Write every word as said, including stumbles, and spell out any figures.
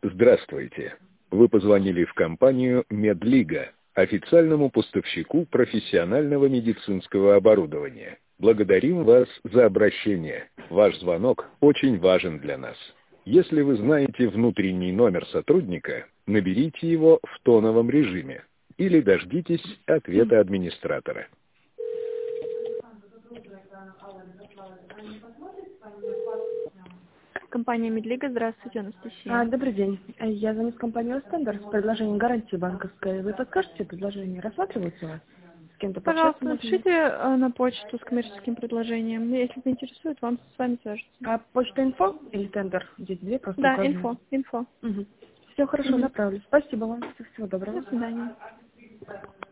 Здравствуйте. Вы позвонили в компанию «Медлига», официальному поставщику профессионального медицинского оборудования. Благодарим вас за обращение. Ваш звонок очень важен для нас. Если вы знаете внутренний номер сотрудника, наберите его в тоновом режиме или дождитесь ответа администратора. Компания «Медлига». Здравствуйте, Анастасия. А, добрый день. Я звоню с компании «Остендер» с предложением гарантии банковской. Вы подскажете предложение? Рассматривается у вас? С кем-то Пожалуйста, пообщаться можно? напишите э, на почту с коммерческим предложением. Если заинтересует, вам с вами свяжутся. А почта инфо или тендер? Здесь две просто Да, указаны. инфо, инфо. Угу. Все хорошо, Мгм. направлю. Спасибо вам. Всего доброго. До свидания.